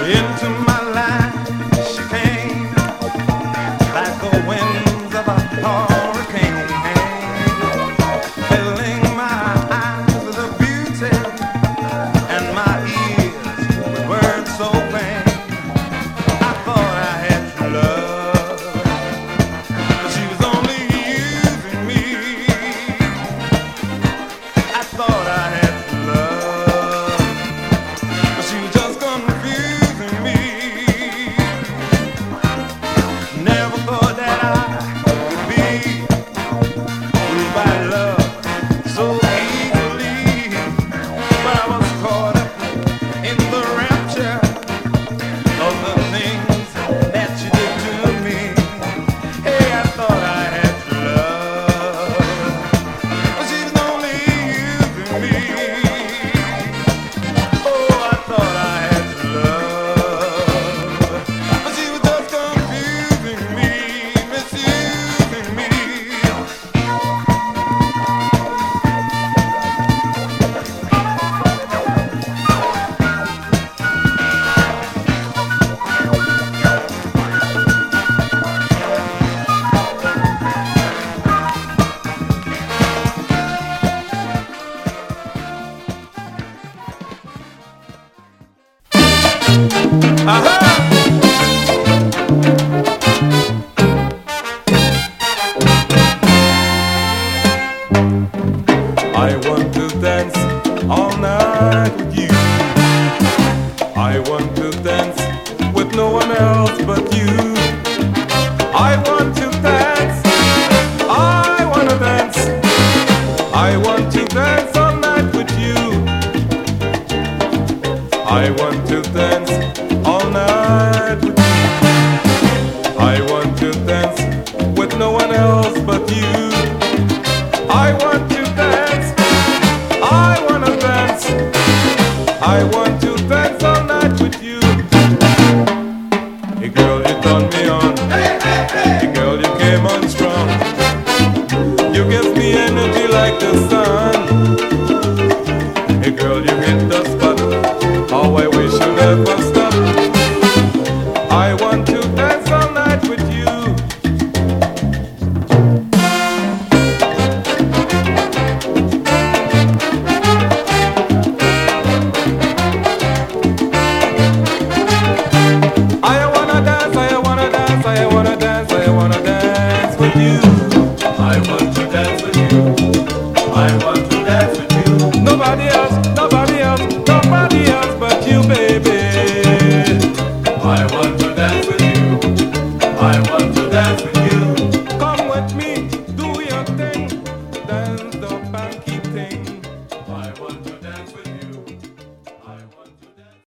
Into my life she came like the winds of a hurricane, filling my eyes with her beauty and my ears with words so plain. I thought I had true love, but she was only using me. I thought I had true love, but she was just confusing me. Never thought that I could be moved by love so easily, but I was caught up in the rapture of the things that you did to me. Hey, I thought I had true love, but she was only using me. Oh, I thought I had true love, but she was just confusing me, misusing me. I want to dance all night with you. I want to dance with no one else but you. I want to dance, I want to dance. I want to dance all night with you. I want to dance all night with you. I want to dance with no one else but you. I want to dance, I want to dance. I want to dance all night with you. Hey girl, you turn me on. Hey girl, you came on strong. You give me energy like the sun. Hey girl, you hit the spot. How I wish you never stop. I want to dance all night with you. I wanna dance, I wanna dance, I wanna dance, I wanna dance with you.